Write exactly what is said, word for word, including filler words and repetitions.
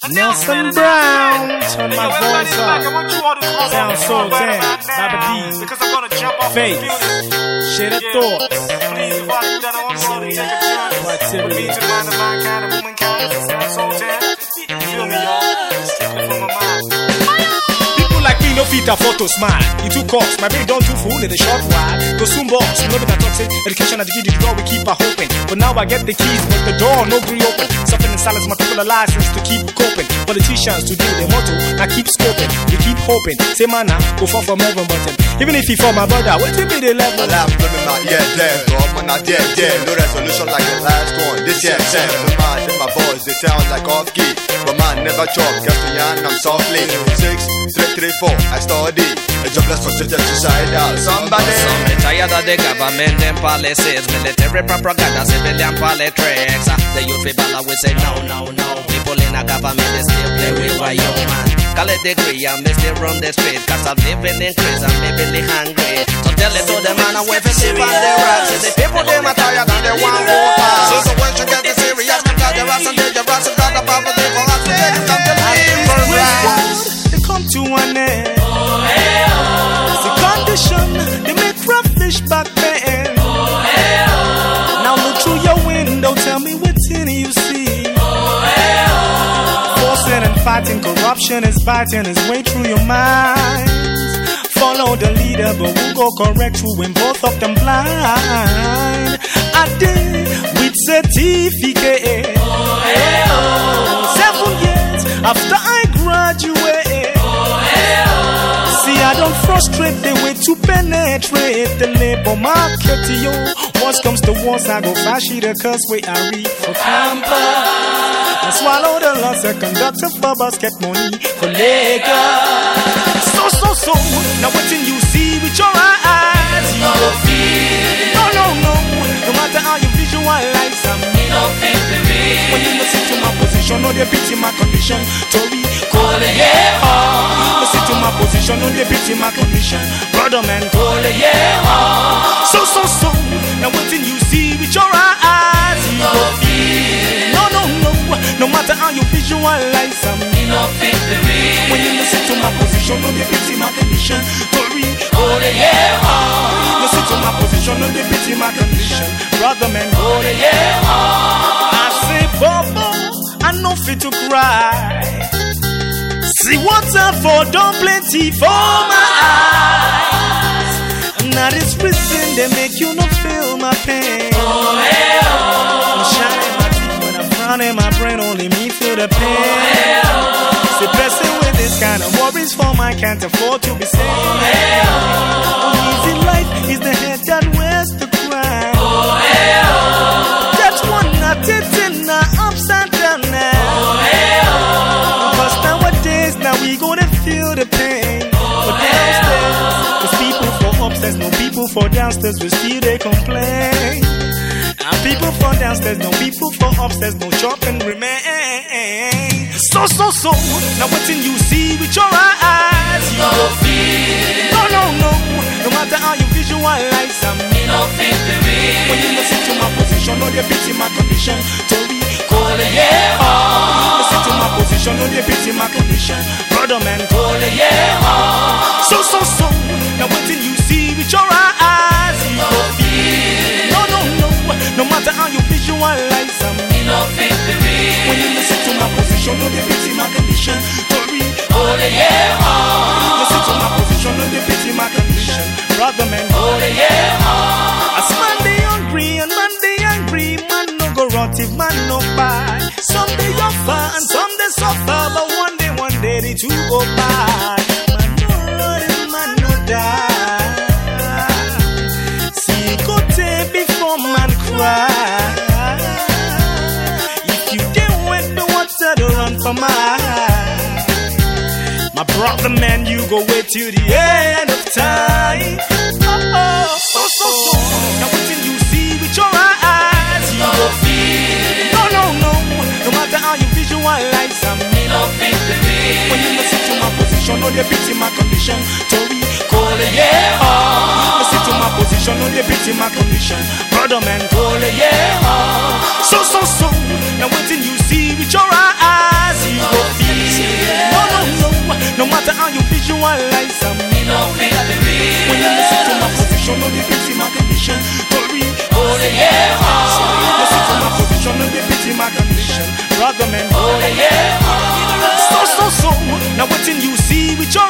Nelson Brown, turn my voice up. Sound so damn, Baba D, Faith, share the thoughts. Activity. No fit afford to smile. You too cost, my baby don't too fool in a short while. Go soon boss, you know that toxic education at the key to the door, we keep her hoping. But now I get the keys, but the door no green open. Suffering in silence, my people are license to keep coping. Politicians to do their motto, I keep scoping. You keep hoping, say man now, go fall from heaven button. Even if he fall my brother, what will be the level? I'm living my yeah, dead, bro. Man, not dead, dead. No resolution like the last one. This year, ten. The man, and my boys, they sound like off key. But man, never chop. Castellan, I'm softly. Six, three, three, four. I study. A jobless for such a suicidal. Somebody. Some are tired of the government and policies, military propaganda, civilian politics. The youth people always say no, no, no. People in the government they still play with why you man. Call it degree and they still run the street. Cause I'm living in craze and maybe they hungry. So tell it to the man and wait for sleep on the rocks. The people they are tired and they want more fast. So, so when you get the serious, because the rats and the rats and the poverty for us to take them to live for us. They come to an end. It's a condition, they make rough fish back then. Now look through your window, tell me what's in you see. Forcing and fighting, corruption is biting its way through your minds. Follow the leader, but who go correct you when both of them blind? I did with certificate. Seven years after I graduate. I don't frustrate the way to penetrate the labor market, yo. Worst comes to worst, I go fashy the curse way I read for campus. I swallow the loss, a conductor for bus, get money for Lagos. So, so, so, now what can you see with your eyes? You don't feel. No, no, no, no matter how you visualize, I'm not feeling. When you listen to my position, no, they pity my condition. Tori, call it, yeah. Listen to my position, no, they pity my condition. Brother man, call it, yeah. So, so, so, now what can you see with your eyes? You don't feel. No, no, no, no matter how you visualize, I'm not feeling. When you listen to my position, no, they pity my condition. Tori, call it, yeah. Listen to my position, no, they pity my condition. Brother man, call it, yeah. I say, Bobo, I know fit to cry. See water for don't plenty for my eyes. Now this reason they make you not feel my pain. Oh, hey, oh. I'm shining my teeth when I'm frowning my brain, only me feel the pain. Oh, hey, oh. See person with this kind of worries for my can't afford to be saved. Oh, hey, oh. Easy life is the head that wears the crown. Oh, hey, oh. That's one not it in the upside down now. Oh, hey, oh. Because nowadays now we gonna feel the pain. Oh, but downstairs, there's people for upstairs, no people for downstairs, we still they complain. And people for downstairs, no people for upstairs, no chopping remain. So, so, so, now what can you see with your eyes? You don't feel. No, no, no, no matter how you visualize, I'm not feeling. When you listen to my position, no, they pity my condition. Tori, call it, yeah. Oh. Listen to my position, no, they pity my condition. Brother man, call it, yeah. Oh. So, so, so, now what can you see with your eyes? You don't feel. No, no, no, no matter how you visualize, I'm not feeling. When you listen to my position, no, they pity my condition. Tori, call it, yeah. Oh. Listen to my position, no, they pity my condition. Brother man, call it, yeah. Oh. As man they hungry and man they angry, man no go rot if man no buy. Some they offer and some they suffer, but one day, one day they two go by. Man no rot if man no die. See go take before man cry. If you didn't wait the water to run for my eye. My brother man, you go wait till the end of time. Oh, oh, so, so, so. Now what can you see with your eyes? You don't feel. No, no, no. No matter how you visualize, I'm not feeling. When you listen to my position, no, they pity my condition. Tori, call it, yeah. Oh. Listen to my position, no, they pity my condition. Brother man, call it, yeah. Oh. So, so, so. Now what can you see with your eyes? You don't feel. visualize some. Me no feel the real. When you listen to my position, no defeat my condition. Glory, Holy yeah, listen to my position, no defeat my condition. Brother man, Holy yeah, so so so. Now what you see with your